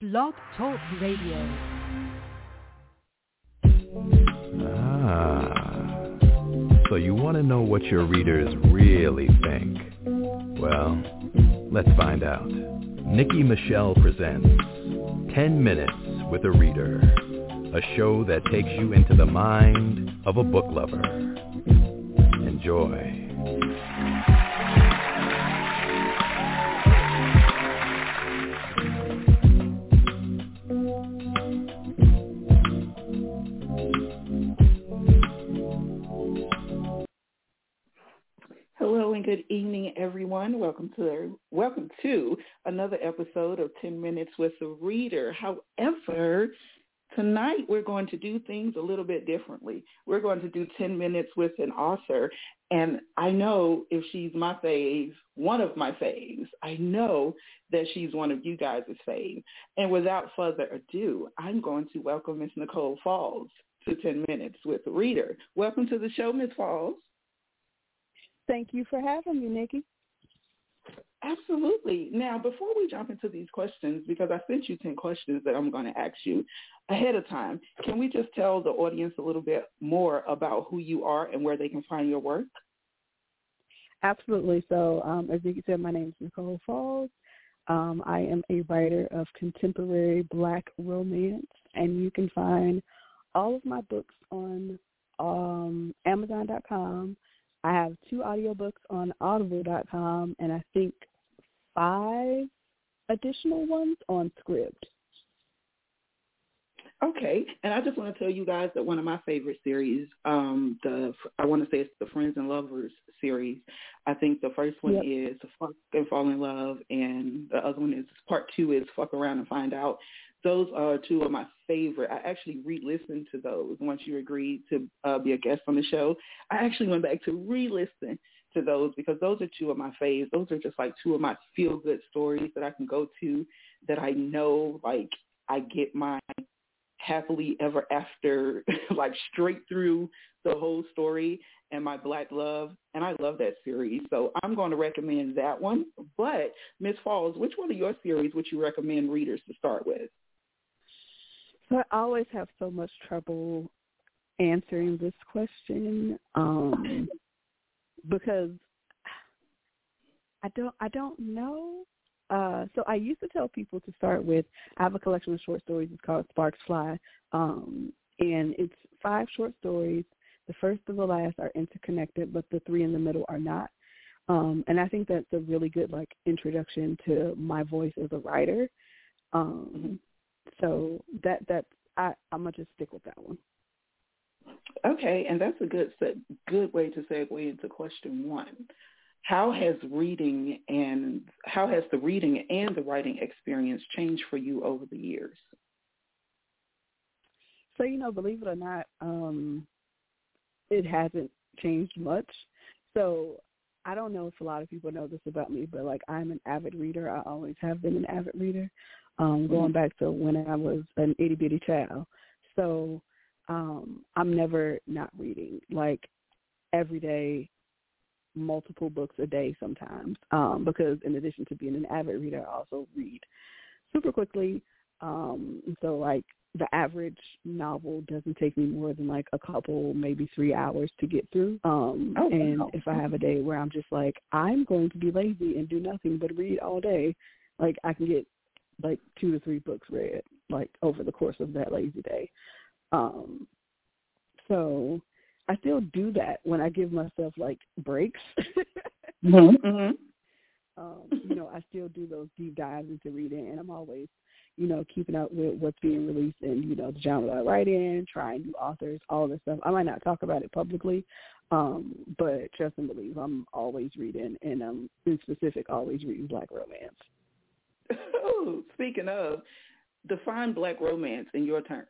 Blog Talk Radio. So you want to know what your readers really think? Well, let's find out. Nikki Michelle presents 10 Minutes with a Reader, a show that takes you into the mind of a book lover. Enjoy. Hello and good evening, everyone. Welcome to another episode of 10 Minutes with a Reader. However, tonight we're going to do things a little bit differently. We're going to do 10 minutes with an author, and I know if she's my fave, one of my faves, I know that she's one of you guys' fave. And without further ado, I'm going to welcome Miss Nicole Falls to 10 Minutes with a Reader. Welcome to the show, Miss Falls. Thank you for having me, Nikki. Absolutely. Now, before we jump into these questions, because I sent you 10 questions that I'm going to ask you ahead of time, can we just tell the audience a little bit more about who you are and where they can find your work? Absolutely. So, as Nikki said, my name is Nicole Falls. I am a writer of contemporary Black romance, and you can find all of my books on Amazon.com. I have 2 audiobooks on Audible.com, and I think 5 additional ones on Scribd. Okay, and I just want to tell you guys that one of my favorite series, I want to say it's the Friends and Lovers series. I think the first one is Fuck and Fall in Love, and the other one is part 2 is Fuck Around and Find Out. Those are 2 of my favorite. I actually re-listened to those once you agreed to be a guest on the show. I actually went back to re-listen to those because those are 2 of my faves. Those are just like 2 of my feel-good stories that I can go to that I know, like, I get my happily ever after, like, straight through the whole story and my Black love. And I love that series. So I'm going to recommend that one. But, Ms. Falls, which one of your series would you recommend readers to start with? So I always have so much trouble answering this question because I don't know. So I used to tell people to start with, I have a collection of short stories. It's called Sparks Fly, and it's 5 short stories. The first and the last are interconnected, but the 3 in the middle are not. And I think that's a really good, like, introduction to my voice as a writer. So I'm gonna just stick with that one. Okay, and that's a good way to segue into question 1. How has the reading and the writing experience changed for you over the years? So, believe it or not, it hasn't changed much. So I don't know if a lot of people know this about me, but, like, I'm an avid reader. I always have been an avid reader, going back to when I was an itty-bitty child. So I'm never not reading, like, every day, multiple books a day sometimes, because in addition to being an avid reader, I also read super quickly. So, like, the average novel doesn't take me more than, like, a couple, maybe 3 hours to get through. And if I have a day where I'm just like, I'm going to be lazy and do nothing but read all day, like, I can get, like, 2 to 3 books read, like, over the course of that lazy day. So I still do that when I give myself, like, breaks. I still do those deep dives into reading, and I'm always, keeping up with what's being released and, the genre I write in, trying new authors, all this stuff. I might not talk about it publicly, but trust and believe, I'm always reading, and in specific, always reading Black romance. Oh, speaking of, define Black romance in your terms.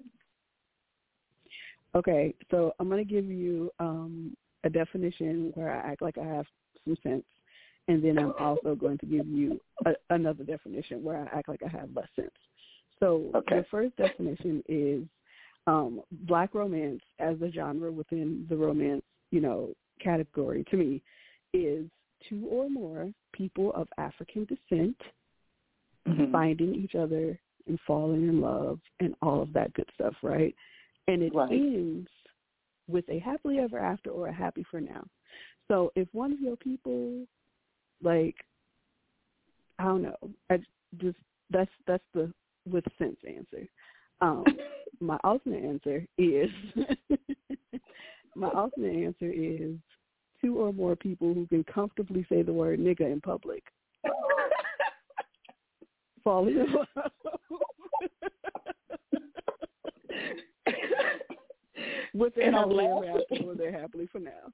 Okay, so I'm going to give you a definition where I act like I have some sense, and then I'm also going to give you another definition where I act like I have less sense. So the first definition is Black romance as a genre within the romance, category, to me, is 2 or more people of African descent finding each other and falling in love and all of that good stuff, right? And it ends with a happily ever after or a happy for now. So if one of your people, like, I don't know, that's the with sense answer. My alternate answer is two or more people who can comfortably say the word nigga in public falling in love. With their happily ever after or their happily for now.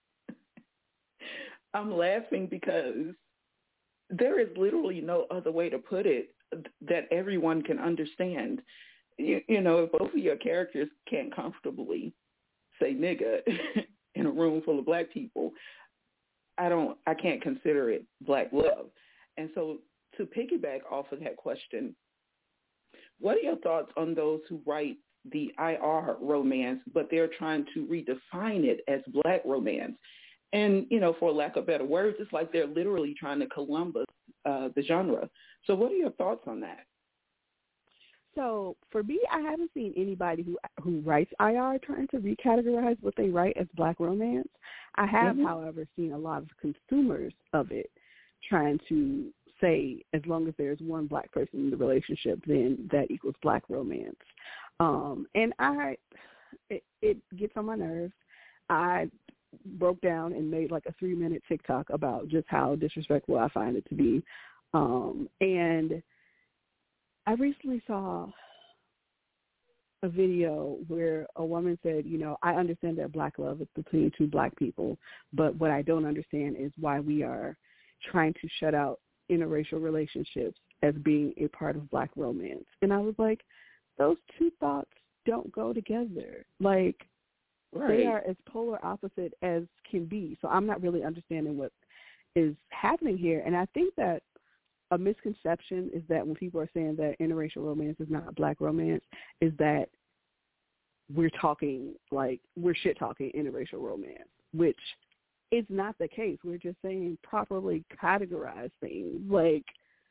I'm laughing because there is literally no other way to put it that everyone can understand. You know, if both of your characters can't comfortably say nigga in a room full of black people, I can't consider it black love. And so to piggyback off of that question, what are your thoughts on those who write the IR romance, but they're trying to redefine it as black romance? And, you know, for lack of better words, it's like they're literally trying to Columbus the genre. So what are your thoughts on that? So for me, I haven't seen anybody who writes IR trying to recategorize what they write as black romance. I have, however, seen a lot of consumers of it trying to say as long as there's one black person in the relationship, then that equals black romance. And it gets on my nerves. I broke down and made like a 3-minute TikTok about just how disrespectful I find it to be. And I recently saw a video where a woman said, you know, I understand that black love is between two black people, but what I don't understand is why we are trying to shut out interracial relationships as being a part of black romance. And I was like, those two thoughts don't go together. Like, they are as polar opposite as can be. So I'm not really understanding what is happening here. And I think that a misconception is that when people are saying that interracial romance is not black romance, is that we're shit-talking interracial romance, which is not the case. We're just saying properly categorize things. Like,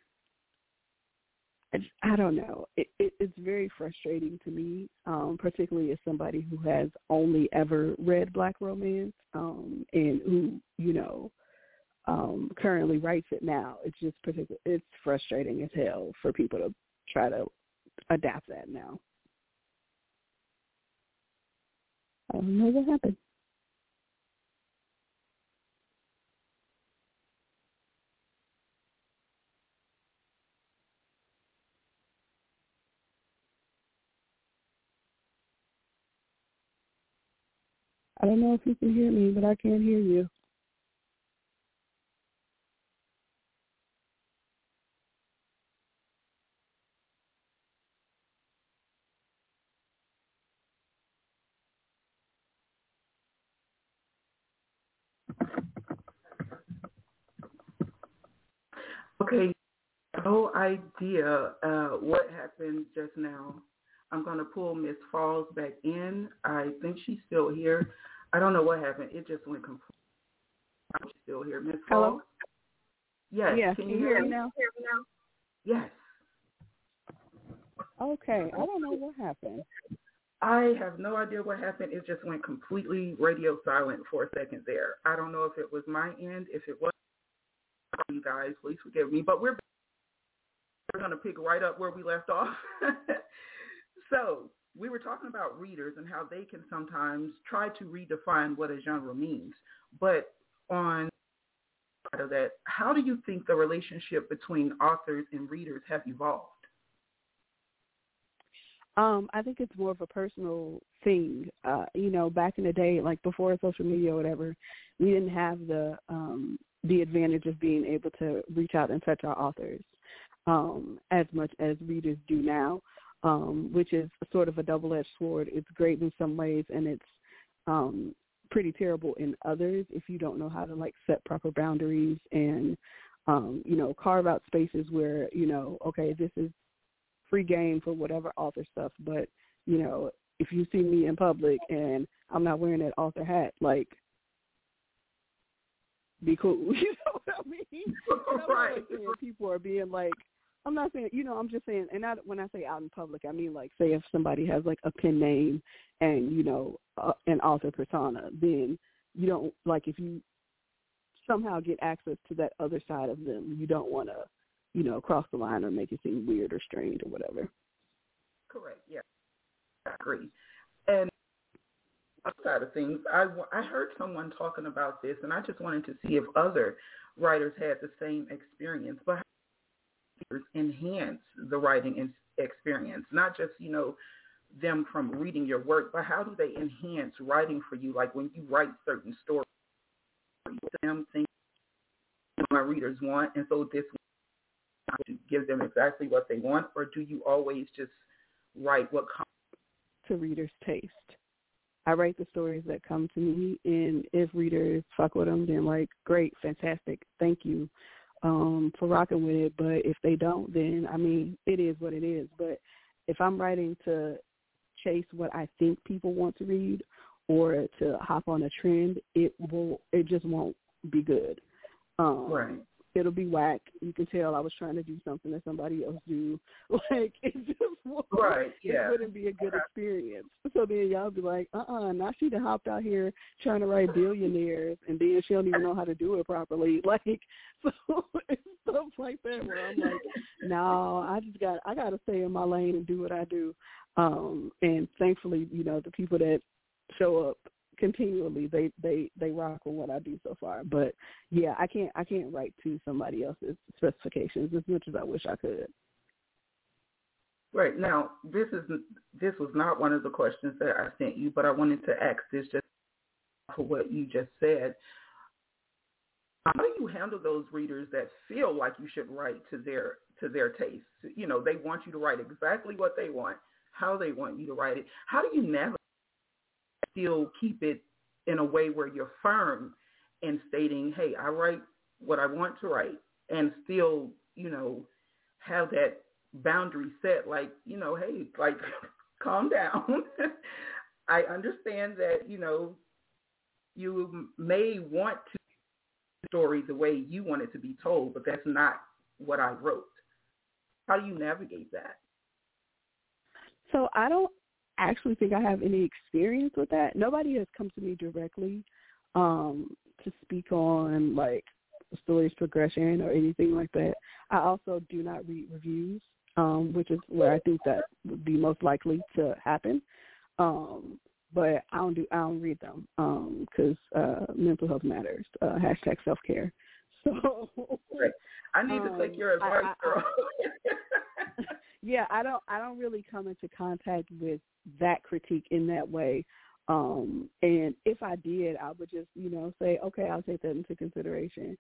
I don't know. It's very frustrating to me, particularly as somebody who has only ever read black romance and who, you know, currently writes it now. It's frustrating as hell for people to try to adapt that now. I don't know what happened. I don't know if you can hear me, but I can't hear you. Okay, no idea what happened just now. I'm going to pull Miss Falls back in. I think she's still here. I don't know what happened. It just went completely. I'm still here. Miss Falls? Yes. Yeah. Can you hear me now? Yes. Okay. I don't know what happened. I have no idea what happened. It just went completely radio silent for a second there. I don't know if it was my end. If it was, you guys, please forgive me. But we're going to pick right up where we left off. So we were talking about readers and how they can sometimes try to redefine what a genre means. But on of that, how do you think the relationship between authors and readers have evolved? I think it's more of a personal thing. You know, back in the day, like before social media or whatever, we didn't have the advantage of being able to reach out and touch our authors as much as readers do now, which is sort of a double-edged sword. It's great in some ways, and it's pretty terrible in others if you don't know how to, like, set proper boundaries and, you know, carve out spaces where, you know, okay, this is free game for whatever author stuff, but, you know, if you see me in public and I'm not wearing that author hat, like, be cool. You know what I mean? Right. People are being like, I'm not saying, I'm just saying, and when I say out in public, I mean, like, say if somebody has, like, a pen name and, an author persona, then you don't, like, if you somehow get access to that other side of them, you don't want to, cross the line or make it seem weird or strange or whatever. Correct, yeah. I agree. And outside of things, I heard someone talking about this, and I just wanted to see if other writers had the same experience, but enhance the writing experience, not just, them from reading your work, but how do they enhance writing for you? Like when you write certain stories, them things my readers want, and so this to give them exactly what they want, or do you always just write what comes to readers' taste? I write the stories that come to me, and if readers fuck with them, then like, great, fantastic, thank you for rocking with it. But if they don't, then, I mean, it is what it is. But if I'm writing to chase what I think people want to read or to hop on a trend, it just won't be good. right. It'll be whack. You can tell I was trying to do something that somebody else do. Like, it just won't. Right, yeah. It wouldn't be a good experience. So then y'all be like, now she done hopped out here trying to write billionaires, and then she don't even know how to do it properly. Like, so it's stuff like that where I'm like, no, I got to stay in my lane and do what I do. And thankfully, the people that show up continually, they rock with what I do so far. But yeah, I can't write to somebody else's specifications as much as I wish I could. Right. Now, this was not one of the questions that I sent you, but I wanted to ask this just for what you just said. How do you handle those readers that feel like you should write to their taste? They want you to write exactly what they want, how they want you to write it. How do you navigate, still keep it in a way where you're firm in stating, hey, I write what I want to write, and still, have that boundary set, like, hey, like, calm down. I understand that, you may want to story the way you want it to be told, but that's not what I wrote. How do you navigate that? So I don't actually think I have any experience with that. Nobody has come to me directly to speak on like the story's progression or anything like that. I also do not read reviews, which is where I think that would be most likely to happen. But I don't read them because mental health matters. Hashtag self-care. So I need to take your advice, girl. Yeah, I don't really come into contact with that critique in that way. And if I did, I would just, say, okay, I'll take that into consideration.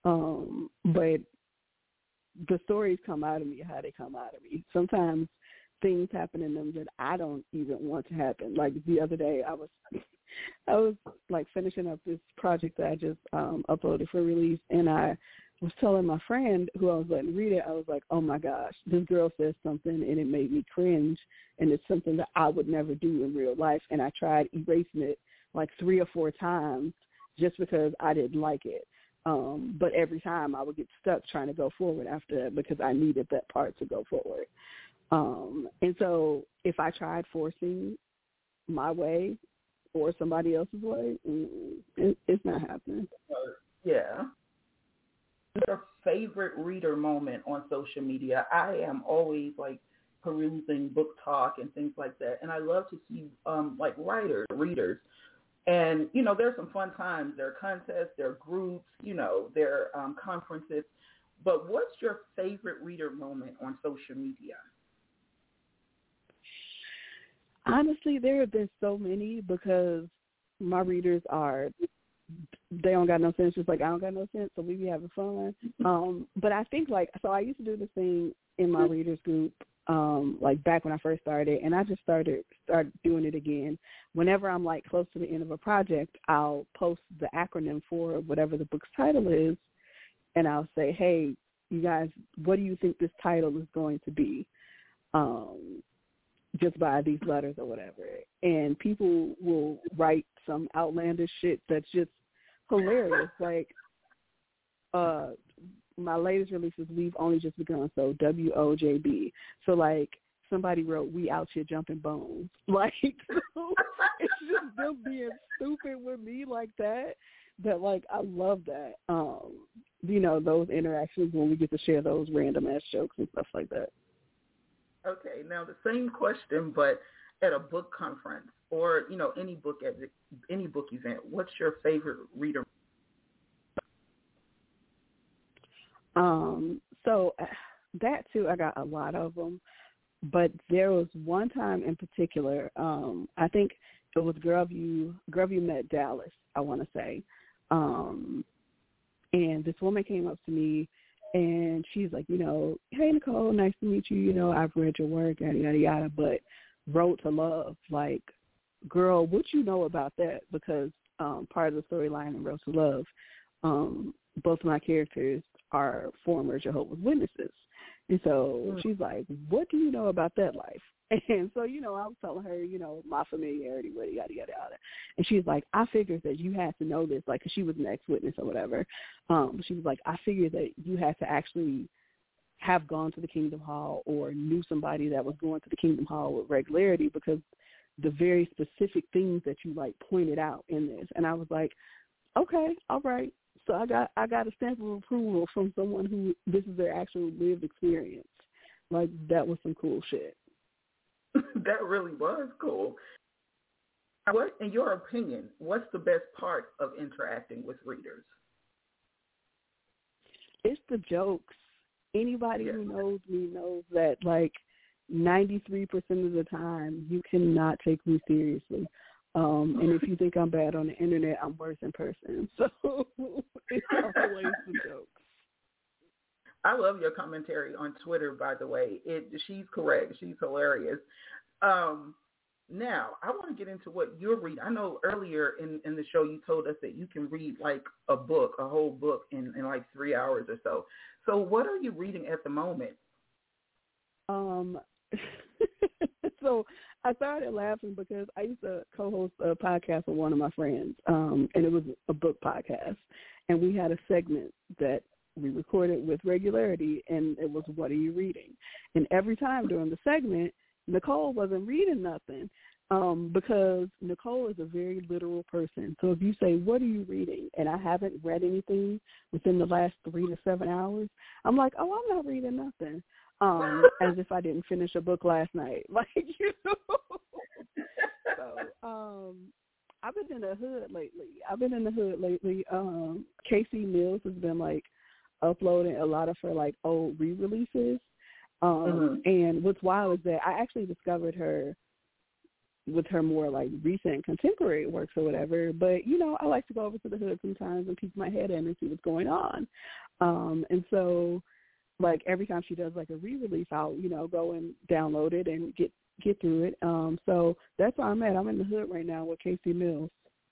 But the stories come out of me how they come out of me. Sometimes things happen in them that I don't even want to happen. Like the other day, I was like finishing up this project that I just uploaded for release, and I was telling my friend who I was letting read it, I was like, oh my gosh, this girl says something and it made me cringe, and it's something that I would never do in real life, and I tried erasing it like 3 or 4 times just because I didn't like it. But every time I would get stuck trying to go forward after that because I needed that part to go forward. And so if I tried forcing my way or somebody else's way, it's not happening. Yeah. Your favorite reader moment on social media? I am always like perusing book talk and things like that, and I love to see like readers. And, there's some fun times. There are contests, there are groups, there are conferences. But what's your favorite reader moment on social media? Honestly, there have been so many because my readers they don't got no sense, just like I don't got no sense, so we be having fun. But I think, so I used to do this thing in my readers group, like back when I first started, and I just started doing it again. Whenever I'm like close to the end of a project, I'll post the acronym for whatever the book's title is, and I'll say, hey, you guys, what do you think this title is going to be? Just by these letters or whatever. And people will write some outlandish shit that's just hilarious. Like, my latest releases, we've only just begun, so WOJB. So, like, somebody wrote, we out here jumping bones. Like, so it's just them being stupid with me like that, like, I love that. You know, those interactions when we get to share those random-ass jokes and stuff like that. Okay, now the same question, but at a book conference or, you know, any book event, what's your favorite reader? So that too, I got a lot of them, but there was one time in particular, I think it was Girl You Met Dallas, I want to say, and this woman came up to me and she's like, you know, hey Nicole, nice to meet you, you know, I've read your work, yada yada yada, but Road to Love, like, girl, what you know about that? Because part of the storyline in Road to Love, both of my characters are former Jehovah's Witnesses. And so she's like, what do you know about that life? And so, you know, I was telling her, you know, my familiarity with it, yada, yada, yada. And she's like, I figured that you had to know this, like, 'cause she was an ex-witness or whatever. She was like, I figured that you had to actually have gone to the Kingdom Hall or knew somebody that was going to the Kingdom Hall with regularity, because the very specific things that you, like, pointed out in this. And I was like, okay, all right. So I got a stamp of approval from someone who this is their actual lived experience. Like, that was some cool shit. That really was cool. What, in your opinion, what's the best part of interacting with readers? It's the jokes. Anybody who knows me knows that, like, 93% of the time, you cannot take me seriously. And if you think I'm bad on the internet, I'm worse in person. So it's always the jokes. I love your commentary on Twitter, by the way. She's correct. She's hilarious. Now, I want to get into what you're reading. I know earlier in the show you told us that you can read, like, a whole book in like 3 hours or so. So what are you reading at the moment? So I started laughing because I used to co-host a podcast with one of my friends, and it was a book podcast. And we had a segment that we recorded with regularity, and it was, what are you reading? And every time during the segment, Nicole wasn't reading nothing, because Nicole is a very literal person. So if you say, what are you reading? And I haven't read anything within the last 3 to 7 hours, I'm like, oh, I'm not reading nothing. As if I didn't finish a book last night. Like, you know. So, I've been in the hood lately. Casey Mills has been, like, uploading a lot of her, like, old re-releases. And what's wild is that I actually discovered her with her more, like, recent contemporary works or whatever. But, you know, I like to go over to the hood sometimes and peek my head in and see what's going on. And so, like, every time she does, like, a re-release, I'll, you know, go and download it and get through it. So that's where I'm at. I'm in the hood right now with Casey Mills.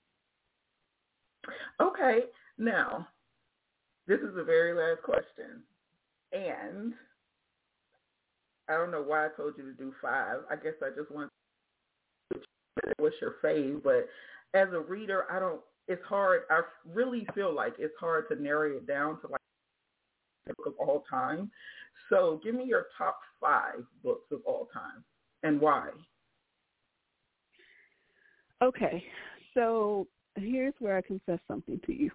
Okay. Now, this is the very last question. And I don't know why I told you to do 5. I guess I just want to know what's your fave. But as a reader, it's hard. I really feel like it's hard to narrow it down to, like, book of all time. So give me your top 5 books of all time and why. Okay, so here's where I confess something to you.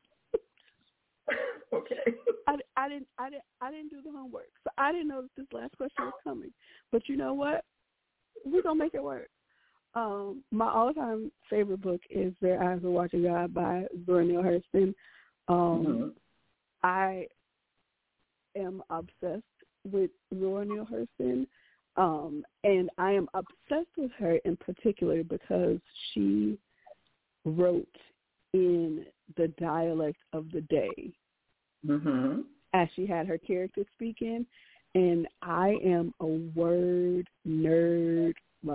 Okay. I didn't do the homework, so I didn't know that this last question was coming. But you know what? We're gonna make it work. My all-time favorite book is Their Eyes Are Watching God by Zora Neale Hurston. I am obsessed with Zora Neale Hurston, and I am obsessed with her in particular because she wrote in the dialect of the day as she had her character speaking, and I am a word nerd.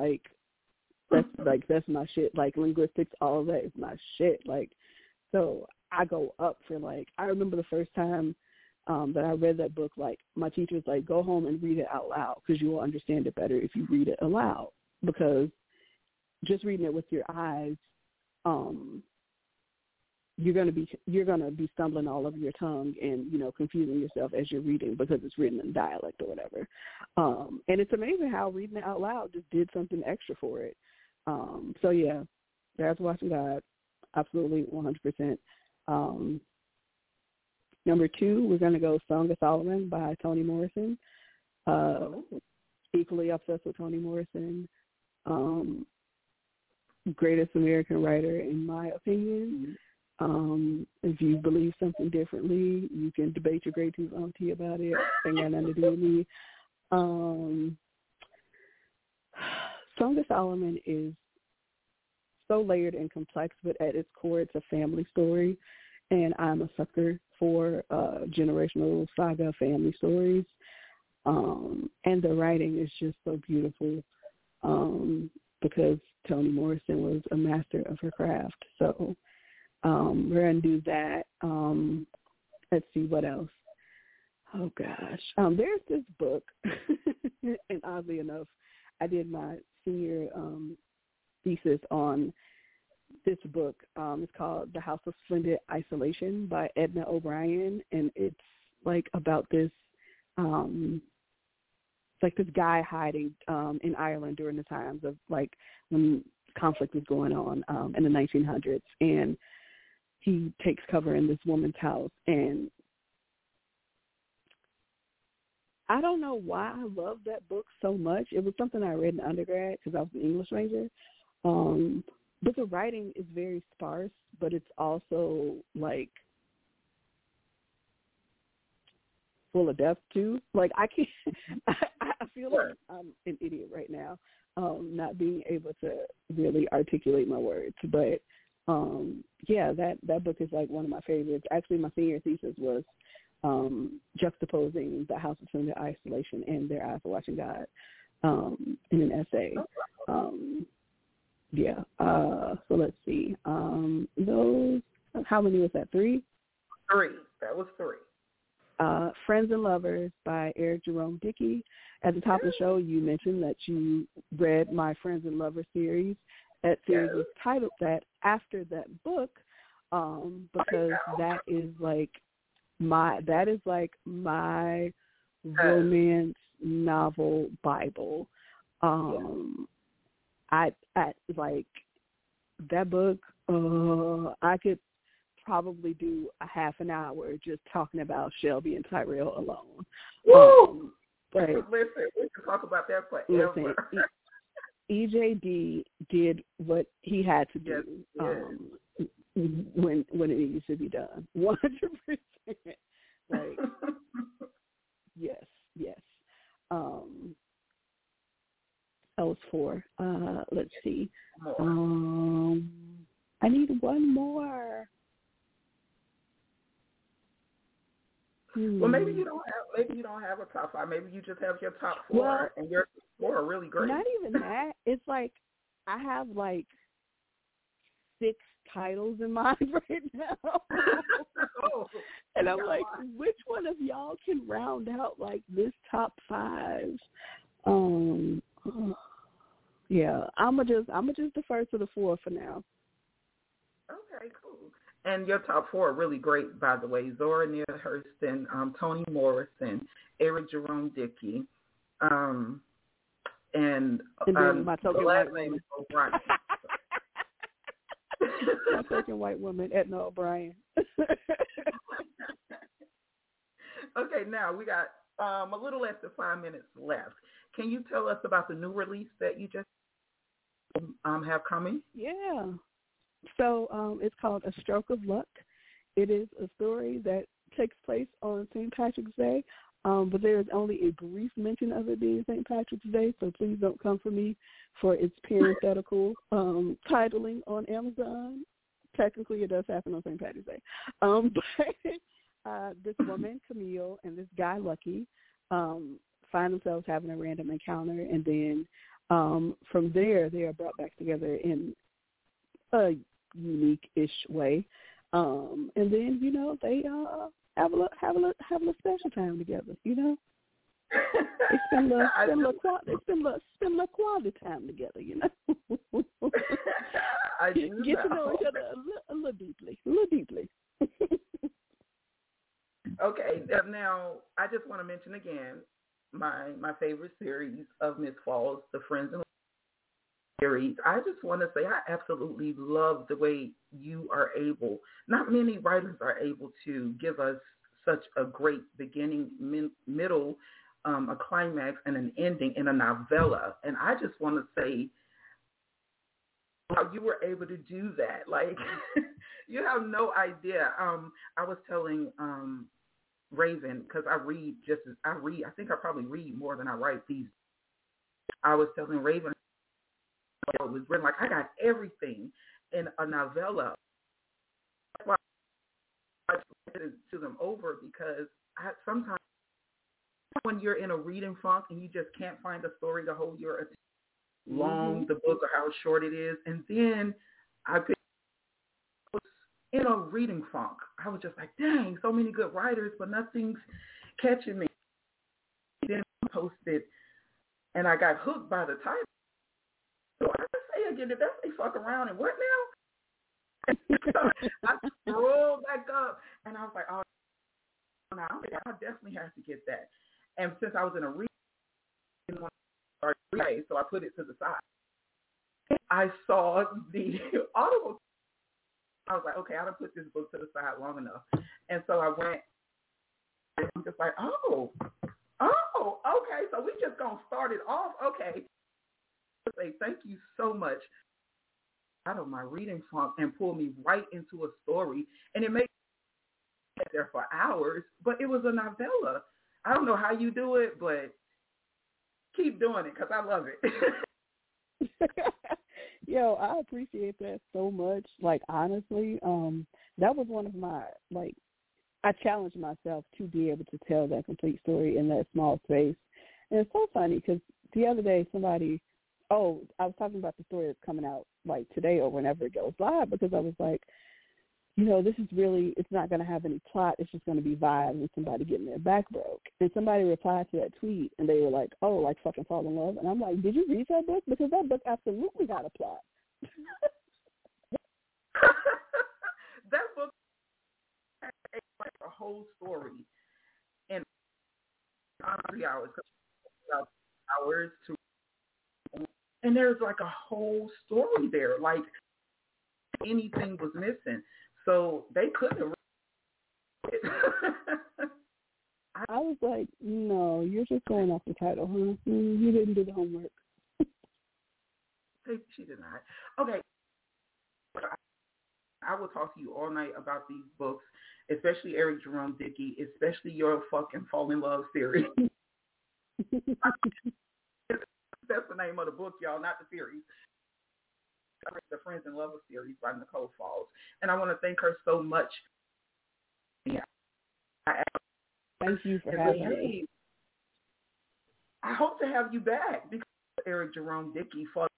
That's my shit. Like, linguistics, all of that is my shit. Like, so I go up for, like, I remember the first time that I read that book, like, my teacher was like, go home and read it out loud because you will understand it better if you read it aloud, because just reading it with your eyes, you're gonna be stumbling all over your tongue and, you know, confusing yourself as you're reading because it's written in dialect or whatever. And it's amazing how reading it out loud just did something extra for it. So yeah, As Watching God, absolutely 100%. Number 2, we're gonna go Song of Solomon by Toni Morrison. Equally obsessed with Toni Morrison. Greatest American writer, in my opinion. If you believe something differently, you can debate your great tooth auntie about it. Ain't got nothing to do with me. Song of Solomon is so layered and complex, but at its core, it's a family story. And I'm a sucker for generational saga family stories. And the writing is just so beautiful because Toni Morrison was a master of her craft. So we're going to do that. Let's see, what else? Oh, gosh. There's this book, and oddly enough, I did my senior thesis on this book. It's called The House of Splendid Isolation by Edna O'Brien, and it's like about this this guy hiding in Ireland during the times of like when conflict was going on in the 1900s, and he takes cover in this woman's house. And I don't know why I love that book so much. It was something I read in undergrad because I was an English major. But the writing is very sparse, but it's also like full of depth too. Like I can't, I feel like I'm an idiot right now, not being able to really articulate my words. But yeah, that book is like one of my favorites. Actually, my senior thesis was juxtaposing The House of Splendid Isolation and Their Eyes for Watching God in an essay. Yeah. So let's see. Those. How many was that? 3? 3. That was 3. Friends and Lovers by Eric Jerome Dickey. At the top of the show, you mentioned that you read my Friends and Lovers series. That series was titled that after that book because that is like my romance novel Bible. I like that book. I could probably do a half an hour just talking about Shelby and Tyrell alone. But listen, we can talk about that forever. Listen, EJD did what he had to do when it needs to be done. 100%. Like yes. That was 4. Let's see. I need one more. Well, maybe you don't have a top 5. Maybe you just have your top 4, well, and your 4 are really great. Not even that. It's like I have like 6 titles in mind right now. And I'm like, which one of y'all can round out like this top 5? Yeah, I'm just defer to the 4 for now. Okay, cool. And your top 4 are really great, by the way. Zora Neale Hurston, Toni Morrison, Eric Jerome Dickey, and my token white woman. O'Brien. My token white woman, Edna O'Brien. Okay, now we got a little less than 5 minutes left. Can you tell us about the new release that you just have coming? Yeah. So it's called A Stroke of Luck. It is a story that takes place on St. Patrick's Day, but there is only a brief mention of it being St. Patrick's Day, so please don't come for me for its parenthetical titling on Amazon. Technically, it does happen on St. Patrick's Day. But this woman, Camille, and this guy, Lucky, find themselves having a random encounter, and then from there, they are brought back together in a unique-ish way, and then they have a little special time together. They spend a little quality time together. I Get to know each other a little deeply. Okay, now I just want to mention again my favorite series of Miss Falls, the Friends and series. I just want to say I absolutely love the way you are able, not many writers are able to give us such a great beginning, middle, a climax, and an ending in a novella. And I just want to say how you were able to do that. Like, you have no idea. I was telling Raven, because I think I probably read more than I write these. I was telling Raven, it was written like I got everything in a novella. That's why I to them over, because sometimes when you're in a reading funk and you just can't find a story to hold your attention, long the book or how short it is, and then I was in a reading funk. I was just like, dang, so many good writers, but nothing's catching me. Then I posted, and I got hooked by the title. So I say again, did that say fuck around and what now? I scrolled back up, and I was like, oh, no, I definitely have to get that. And since I was in a reading, so I put it to the side. I saw the Audible. I was like, okay, I done put this book to the side long enough. And so I went, and I'm just like, oh, okay, so we just going to start it off. Okay. Say thank you so much out of my reading funk and pull me right into a story. And it made me sit there for hours, but it was a novella. I don't know how you do it, but keep doing it because I love it. Yo, I appreciate that so much. Like, honestly, that was one of my, like, I challenged myself to be able to tell that complete story in that small space. And it's so funny because the other day I was talking about the story that's coming out, like, today or whenever it goes live, because I was like, you know, this is really, it's not going to have any plot. It's just going to be vibes and somebody getting their back broke. And somebody replied to that tweet, and they were like, oh, like fucking Fall in Love. And I'm like, did you read that book? Because that book absolutely got a plot. That book has like a whole story in 3 hours. Hours to, and there's like a whole story there. Like, anything was missing. So they couldn't have read it. I was like, no, you're just going off the title, huh? You didn't do the homework. She did not. Okay. I will talk to you all night about these books, especially Eric Jerome Dickey, especially your fucking Fall in Love series. That's the name of the book, y'all, not the series. The Friends and Lovers series by Nicole Falls. And I want to thank her so much. Yeah. Thank you for having me. I hope to have you back because Eric Jerome Dickey fought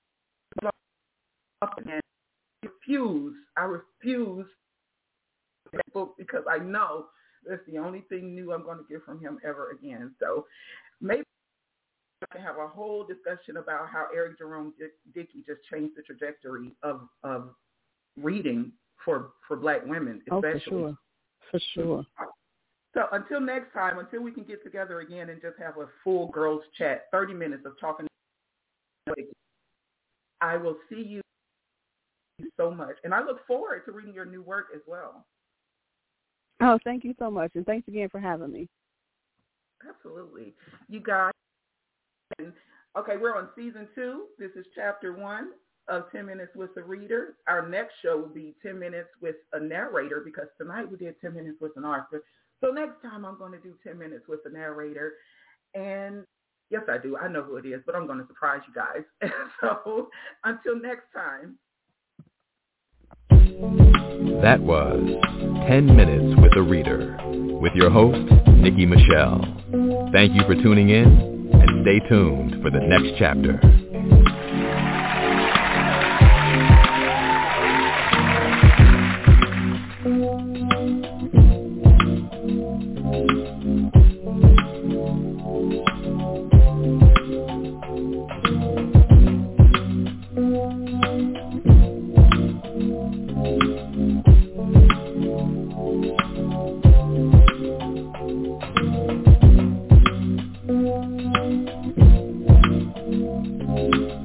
and I refuse that book because I know that's the only thing new I'm going to get from him ever again. So maybe I can have a whole discussion about how Eric Jerome Dickey just changed the trajectory of reading for Black women, especially. Oh, for sure. So until next time, until we can get together again and just have a full girls chat, 30 minutes of talking, I will see you so much. And I look forward to reading your new work as well. Oh, thank you so much. And thanks again for having me. Absolutely. You guys. Okay, we're on season 2. This is chapter 1 of 10 Minutes with a Reader. Our next show will be 10 Minutes with a Narrator because tonight we did 10 Minutes with an author. So next time I'm going to do 10 Minutes with a Narrator. And yes, I do. I know who it is, but I'm going to surprise you guys. So until next time. That was 10 Minutes with a Reader with your host, Nikki Michelle. Thank you for tuning in. And stay tuned for the next chapter. Bye.